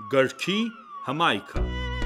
Գրքի հմայքը։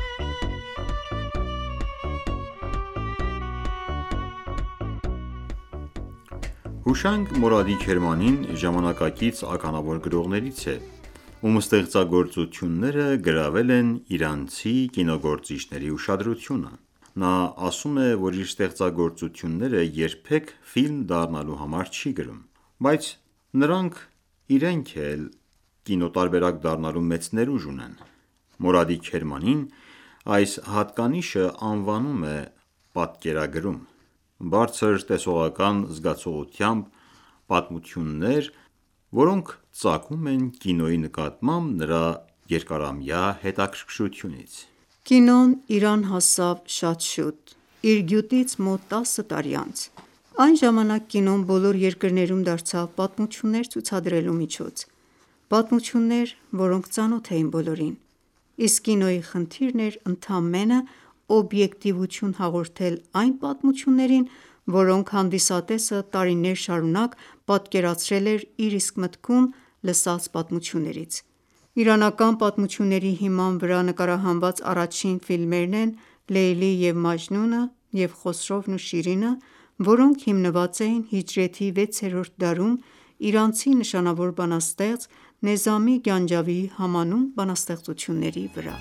Հուշանգ Մորադի Քերմանին ժամանակակից ականավոր գրողներից է, ում ստեղծագործությունները գրավել են իրանցի կինոգործիչների ուշադրությունը։ Նա ասում է, որ իր ստեղծագործությունները երբեք ֆիլմ դառնալու համար չի գրում, բայց նրանք իրենք էլ կինոտարբերակ դառնալու մեծ ներուժ ունեն։ Մորադի Քերմանին այս հատկանիշը անվանում է պատկերագրում։ Բարձր տեսողական զգացողությամբ պատմություններ, որոնք ծագում են կինոյի նկատմամբ նրա երկարամյա հետաքրքրությունից։ Կինոն Իրան հասավ շատ շուտ, իր գյուտից մոտ 10 տարի անց։ Այն ժամանակ կինոն բոլոր երկրներում դարձավ պատմություններ ցուցադրելու միջոց։ Պատմություններ, որոնք ծանոթ էին բոլորին։ Իսկ կինոյի խնդիրն էր ընդամենը օբյեկտիվություն հաղորդել այն պատմություններին, որոնք հանդիսատեսը տարիներ շարունակ պատկերացրել էր իր իսկ մտքում լսած պատմություններից։ Իրանական պատմությունների հիման վրա նկարահանված առաջին ֆիլմերն են Լեյլի և Մաջնունը և Խոսրովն ու Շիրինը, որոնք հիմնված էին հիջրեթի 6-րդ դարում իրանցի նշանավոր բանաստեղծ Նեզամի Գանջավիի համանուն բանաստեղծությունների վրա։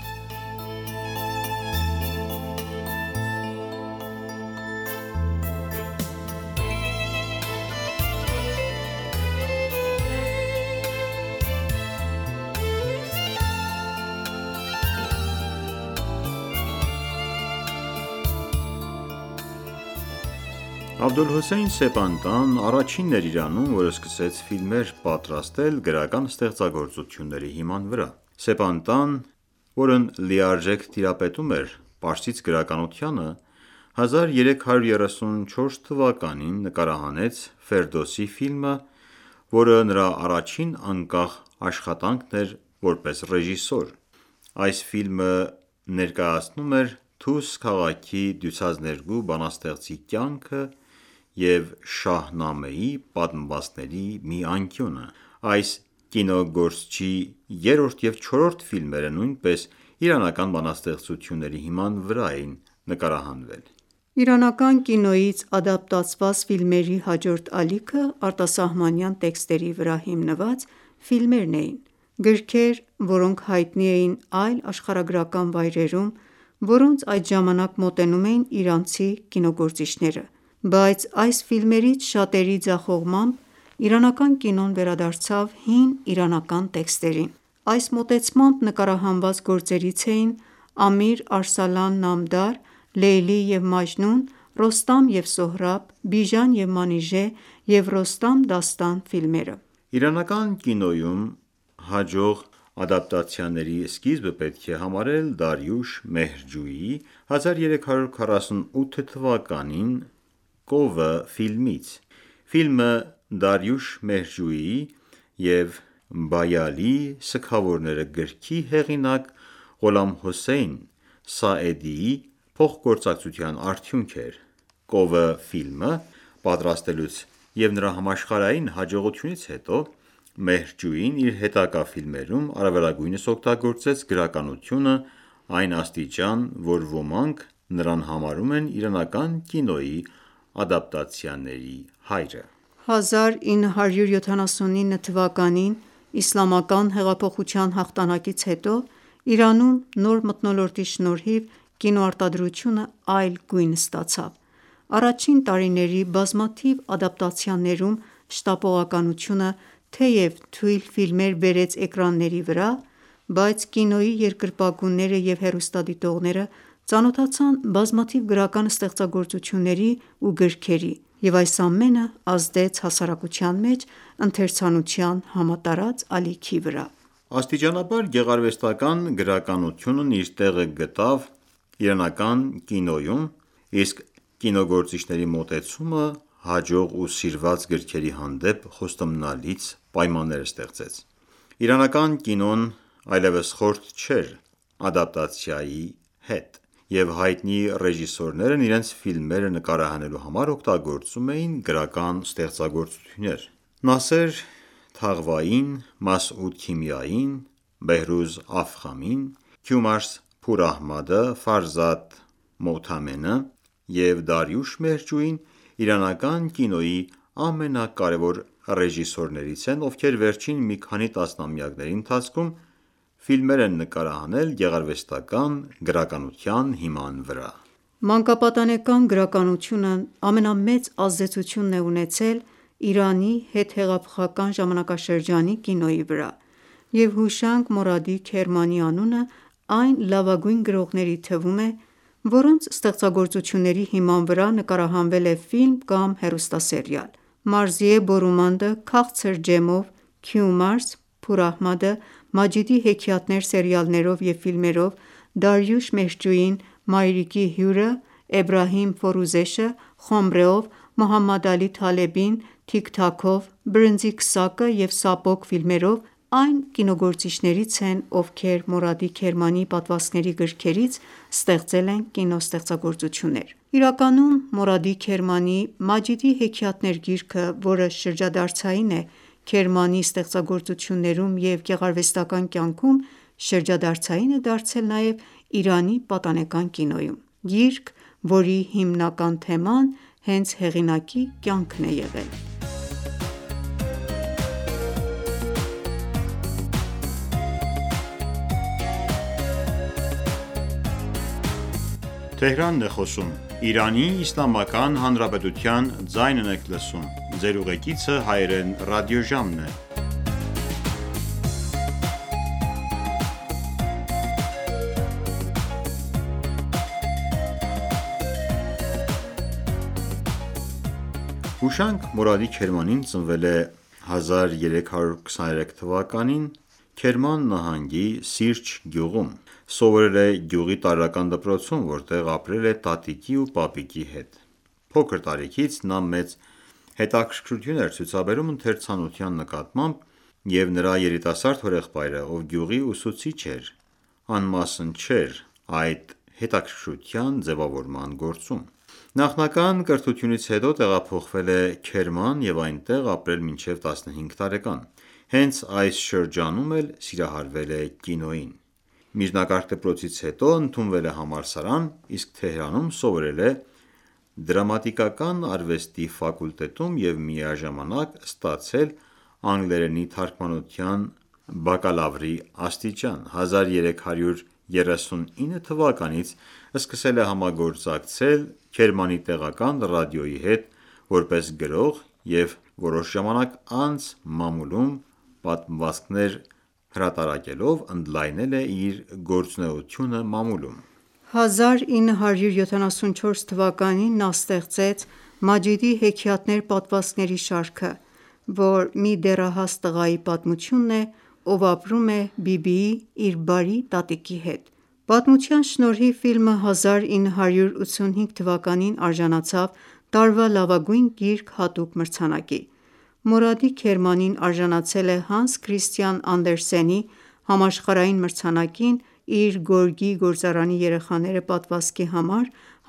Աբդոլհոսեյն Սեպանտան առաջինն էր Իրանում, որը սկսեց ֆիլմեր պատրաստել գրական ստեղծագործությունների հիման վրա։ Սեպանտան, որն լիարժեք տիրապետում էր պարսից գրականությանը, 1334 թվականին նկարահանեց Ֆերդոսի ֆիլմը, որը նրա առաջին անկախ աշխատանքն էր որպես ռեժիսոր։ Այս ֆիլմը ներկայացնում էր Թուս քաղաքի դյուցազներգու բանաստեղծի կյանքը և Շահնամեի պատմվածքների մի անկյունը։ Այս կինոգործչի երրորդ և չորրորդ ֆիլմերը նույնպես իրանական բանաստեղծությունների հիման վրա էին նկարահանվել։ Իրանական կինոյից ադապտացված ֆիլմերի հաջորդ ալիքը արտասահմանյան տեքստերի վրա հիմնված ֆիլմերն էին։ Գրքեր, որոնք հայտնի էին այլ աշխարհագրական վայրերում, որոնց այդ ժամանակ մոտենում էին իրանցի կինոգործիչները։ Բայց այս ֆիլմերից շատերի ձախողմամբ իրանական կինոն վերադարձավ հին իրանական տեքստերին։ Այս մոտեցմամբ նկարահանված գործերից էին Ամիր Արսալան Նամդար, Լեյլի և Մաջնուն, Ռոստամ և Սոհրաբ, Բիժան և Մանիժե և Ռոստամ Դաստան ֆիլմերը։ Իրանական կինոյում հաջող ադապտացիաների սկիզբը պետք է համարել Դարյուշ Մեհրջույիի 1348 թվականին Կովը ֆիլմից։ Ֆիլմը Դարյուշ Մեհրջույիի և Բայալի սգավորները գրքի հեղինակ Ղոլամ Հոսեյն Սաեդիի փոխգործակցության արդյունք էր։ Կովը ֆիլմը պատրաստելուց և նրա համաշխարհային հաջողությունից հետո Մեհրջույին իր հետագա ֆիլմերում առավելագույնս օգտագործեց գրականությունը այն աստիճան, որ ոմանք նրան համարում են իրանական կինոյի ադապտացիաների հայրը։ 1979 թվականին Իսլամական հեղափոխության հաղթանակից հետո Իրանում նոր մթնոլորտի շնորհիվ կինոարտադրությունը այլ գույն ստացավ։ Առաջին տարիների բազմաթիվ ադապտացիաներում շտապողականությունը թեև թույլ ֆիլմեր բերեց էկրանների վրա, բայց կինոյի երկրպագուները և հեռուստադիտողները ծանոթացան բազմաթիվ գրական ստեղծագործությունների ու գրքերի, և այս ամենը ազդեց հասարակության մեջ ընթերցանության համատարած ալիքի վրա։ Աստիճանաբար գեղարվեստական գրականությունն իր տեղը գտավ իրանական կինոյում, իսկ կինոգործիչների մոտեցումը հաջող ու սիրված գրքերի հանդեպ խոստումնալից պայմաններ ստեղծեց։ Իրանական կինոն այլևս խորթ չէր ադապտացիայի հետ, և հայտնի ռեժիսորներն իրենց ֆիլմերը նկարահանելու համար օգտագործում էին գրական ստեղծագործություններ։ Նասեր Թաղվային, Մասուդ Քիմիային, Բեհրուզ Աֆխամին, Քյումարս Փուր Ահմադը, Ֆարզադ Մոթամենը և Դարյուշ Մեհրջույին իրանական կինոյի ամենակարևոր ռեժիսորներից են, ովքեր վերջին մի քանի տասնամյակների ընթացքում ֆիլմեր են նկարահանել գեղարվեստական գրականության հիման վրա։ Մանկապատանեկան գրականությունն ամենամեծ ազդեցությունն է ունեցել Իրանի հետհեղափոխական ժամանակաշրջանի կինոյի վրա, և Հուշանգ Մորադի Քերմանի անունը այն լավագույն գրողների թվում է, որոնց ստեղծագործությունների հիման վրա նկարահանվել է ֆիլմ կամ հեռուստասերիալ։ Մարզիե Բորումանդը քաղցր ջեմով, Քյումարս Փուր Ահմադը Մաջիդի հեքիաթներ սերիալներով և ֆիլմերով, Դարյուշ Մեհրջույին Մայրիկի հյուրը, Էբրահիմ Ֆորուզեշը Խոմրեով, Մոհամմադ Ալի Թալեբին Թիք-Թաքով, Բրնձի քսակը և Սապոկ ֆիլմերով այն կինոգործիչներից են, ովքեր Մորադի Քերմանիի պատմվածքների գրքերից ստեղծել են կինոստեղծագործություններ։ Իրականում Մորադի Քերմանիի Մաջիդի հեքիաթներ գիրքը, որը շրջադարձային է Քերմանիի ստեղծագործություններում և գեղարվեստական կյանքում, շրջադարձային է դարձել նաև Իրանի պատանեկան կինոյում։ Գիրք, որի հիմնական թեման հենց հեղինակի կյանքն է եղել։ Հուշանգ Մորադի Քերմանին ծնվել է 1323 թվականին Քերման նահանգի Սիրջ գյուղում։ Սովորել է գյուղի տարրական դպրոցում, որտեղ ապրել է տատիկի ու պապիկի հետ։ Փոքր տարիքից նա մեծ հետաքրքրություն էր ցուցաբերում ընթերցանության նկատմամբ, և նրա երիտասարդ հորեղբայրը, ով գյուղի ուսուցիչ էր, անմասն չէր այդ հետաքրքրության ձևավորման գործում։ Նախնական կրթությունից հետո տեղափոխվել է Քերման և այնտեղ ապրել մինչև 15 տարեկան։ Հենց այս շրջանում էլ սիրահարվել է կինոյին։ Միջնակարգ դպրոցից հետո ընդունվել է համալսարան, իսկ Թեհրանում սովորել է դրամատիկական արվեստի ֆակուլտետում և միաժամանակ ստացել անգլերենի թարգմանության բակալավրի աստիճան։ 1339 թվականից սկսել է համագործակցել Քերմանի տեղական ռադիոյի հետ որպես գրող և որոշ ժամանակ անց մամուլում պատմվածքներ հրատարակելով ընդլայնել է իր գործունեությունը մամուլում։ 1974 թվականին նա ստեղծեց Մաջիդի հեքիաթներ պատմվածքների շարքը, որ մի դեռահաս տղայի պատմությունն է, ով ապրում է Բիբիի՝ իր բարի տատիկի հետ։ Պատմության շնորհիվ ֆիլմը 1985 թվականին արժանացավ տարվա լավագույն գիրք հատուկ մրցանակի։ Մորադի Քերմանին արժանացել է Հանս Քրիստիան Անդերսենի համաշխարհային մրցանակին իր Գորգի գործարանի երեխաները պատմվածքի համար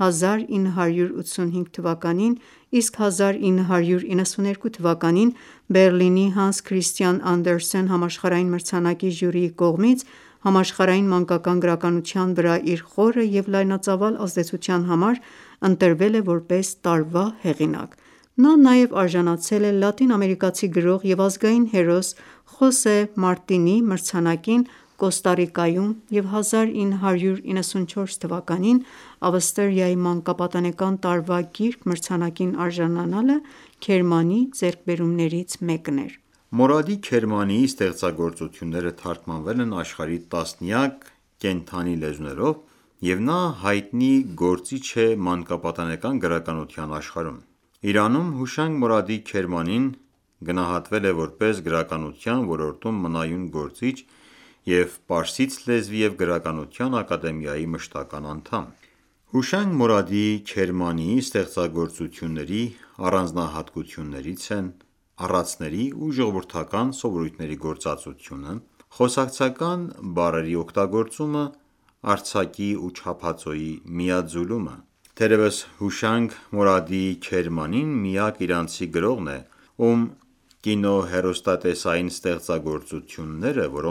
1985 թվականին, իսկ 1992 թվականին Բեռլինի Հանս Քրիստիան Անդերսեն համաշխարհային մրցանակի ժյուրիի կողմից համաշխարհային մանկական գրականության վրա իր խորը և լայնածավալ ազդեցության համար ընտրվել է որպես տարվա հեղինակ։ Նա նաև արժանացել է լատին-ամերիկացի գրող և ազգային հերոս Խոսե Մարտինի մրցանակին Կոստարիկայում և 1994 թվականին Ավստրիայի մանկապատանեկան տարվա գիրք մրցանակին արժանանալը Քերմանի ձեռքբերումներից մեկն էր։ Մորադի Քերմանիի ստեղծագործությունները թարգմանվել են աշխարհի տասնյակ կենդանի լեզուներով, և նա հայտնի գործիչ է մանկապատանեկան գրականության աշխարհում։ Իրանում Հուշանգ Մորադի Քերմանին գնահատվել է որպես գրականության ոլորտում մնայուն գործիչ և պարսից լեզվի և գրականության ակադեմիայի մշտական անդամ։ Հուշանգ Մորադի Քերմանիի ստեղծագործությունների առանձնահատկություններից են առածների ու ժողովրդական սովորույթների գործածությունը, խոսակցական բառերի օգտագործումը, արձակի ու չափածոյի միաձուլումը։ Թերևս Հուշանգ Մորադի Քերմանին միակ իրանցի գրողն է, ում կինոհեռուստատեսային ստեղծագործությունները, որոնք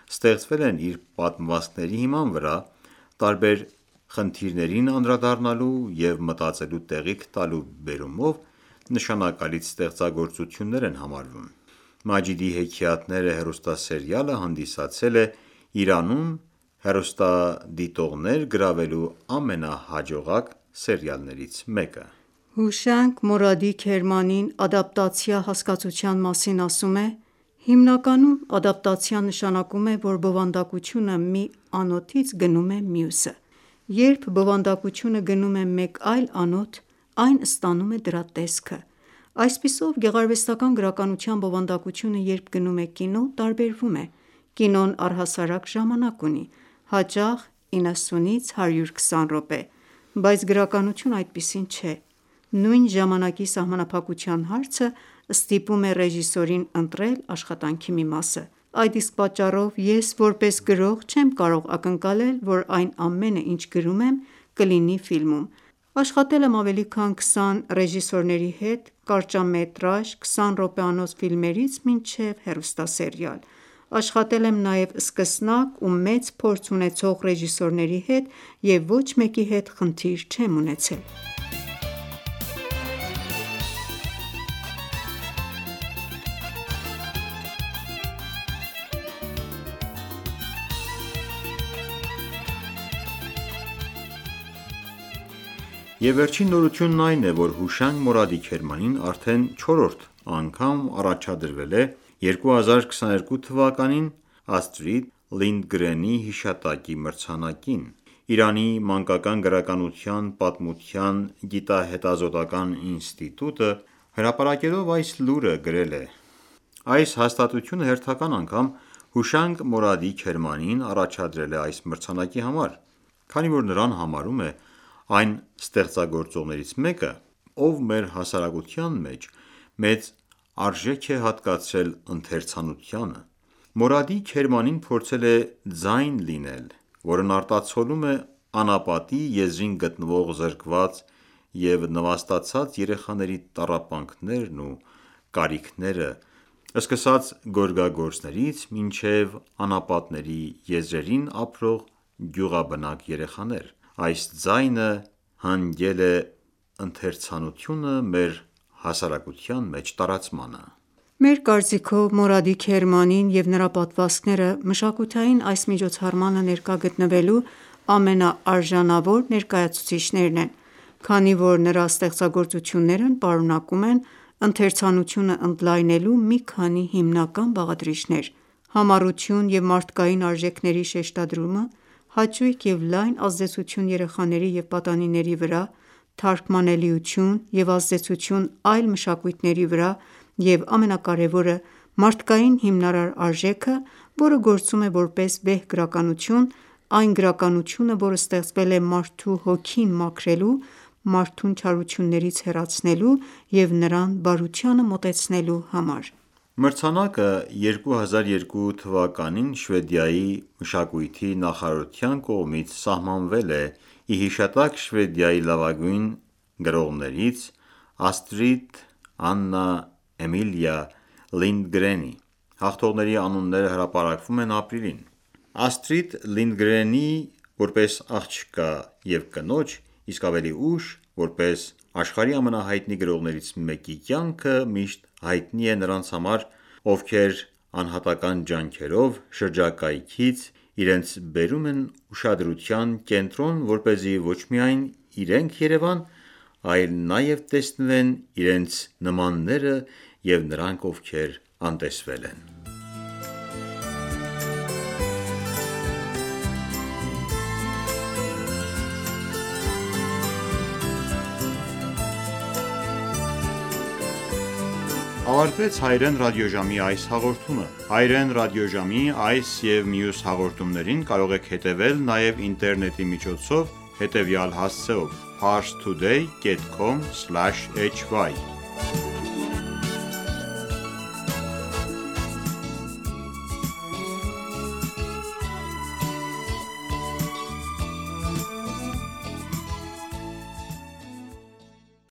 ստեղծվել են իր պատմվածքների հիման վրա, տարբեր խնդիրներին անդրադառնալու և մտածելու տեղիք տալու բերումով նշանակալից ստեղծագործություններ են համարվում։ «Մաջիդի հեքիաթները» հեռուստասերիալը հանդիսացել է Իրանում հեռուստադիտողներ գրավելու ամենահաջողակ սերիալներից մեկը։ Հուշանգ Մորադի Քերմանին ադապտացիա հասկացության մասին ասում է. «Հիմնականում ադապտացիա նշանակում է, որ բովանդակությունը մի անոթից գնում է մյուսը։ Երբ բովանդակությունը գնում է մեկ այլ անոթ, այն ստանում է դրա տեսքը։ Այսպիսով, գեղարվեստական գրականության բովանդակությունը երբ գնում է կինո, տարբերվում է։ Կինոն առհասարակ ժամանակ ունի, հաճախ 90-ից 120 րոպե, բայց գրականությունը այդպիսին չէ։ Նույն ժամանակի սահմանափակության հարցը ստիպում է ռեժիսորին ընտրել աշխատանքի մի մասը։ Այդ իսկ պատճառով ես որպես գրող չեմ կարող ակնկալել, որ այն ամենը, ինչ գրում եմ, կլինի ֆիլմում։ Աշխատել եմ ավելի քան 20 ռեժիսորների հետ կարճամետրաժ, 20 րոպեանոց ֆիլմերից մինչև հեռուստասերիալ։ Աշխատել եմ նաև սկսնակ ու մեծ փորձ ունեցող ռեժիսորների հետ և ոչ մեկի հետ խնդիր չեմ ունեցել»։ Եվ վերջին նորությունն այն է, որ Հուշանգ Մորադի Քերմանին արդեն չորրորդ անգամ առաջադրվել է 2022 թվականին Աստրիդ Լինդգրենի հիշատակի մրցանակին։ Իրանի մանկական գրականության պատմության գիտահետազոտական ինստիտուտը հրապարակելով այս լուրը գրել է. «Այս հաստատությունը հերթական անգամ Հուշանգ Մորադի Քերմանիին առաջադրել է այս մրցանակի համար, քանի որ նրան համարում է այն ստեղծագործողներից մեկը, ով մեր հասարակության մեջ մեծ արժեք է հատկացրել ընթերցանությանը։ Մորադի Քերմանին փորձել է ձայն լինել, որն արտացոլում է անապատի եզրին գտնվող զրկված և նվաստացած երեխաների տառապանքներն ու կարիքները, սկսած գորգագործներից մինչև անապատների եզրերին ապրող գյուղաբնակ երեխաներ։ Այս ձայնը հանգել է ընթերցանությունը մեր հասարակության մեջ տարածմանը»։ Մեր կարծիքով Մորադի Քերմանին և նրա պատմվածքները մշակութային այս միջոցառմանը ներկա գտնվելու ամենաարժանավոր ներկայացուցիչներն են, քանի որ նրա ստեղծագործություններն պարունակում են ընթերցանությունը ընդլայնելու մի քանի հիմնական բաղադրիչներ՝ համառություն և մարդկային արժեքների շեշտադրումը, հաճույք և լայն ազդեցություն երեխաների և պատանիների վրա, թարգմանելիություն և ազդեցություն այլ մշակույթների վրա և ամենակարևորը՝ մարդկային հիմնարար արժեքը, որը գործում է որպես վեհ գրականություն, այն գրականությունը, որը ստեղծվել է մարդու հոգին մաքրելու, մարդուն չարություններից հեռացնելու և նրան բարությանը մոտեցնելու համար։ Մրցանակը 2002 թվականին Շվեդիայի մշակույթի նախարարության կողմից սահմանվել է ի հիշատակ Շվեդիայի լավագույն գրողներից Աստրիդ Աննա Էմիլիա Լինդգրենի։ Հաղթողների անունները հրապարակվում են ապրիլին։ Աստրիդ Լինդգրենի որպես աղջկա և կնոջ, իսկ ավելի ուշ որպես աշխարհի ամենահայտնի գրողներից մեկի կյանքը միշտ հայտնի է նրանց համար, ովքեր անհատական ջանքերով շրջակայքից իրենց բերում են ուշադրության կենտրոն, որպեսզի ոչ միայն իրենք երևան, այլ նաև տեսնվեն իրենց նմանները և նրանք, ովքեր անտեսվել են։ Ավարտվեց Հայրեն ռադիոժամի այս հաղորդումը։ Հայրեն ռադիոժամի այս և մյուս հաղորդումներին կարող եք հետևել նաև ինտերնետի միջոցով հետևյալ հասցեով՝ parstoday.com/hy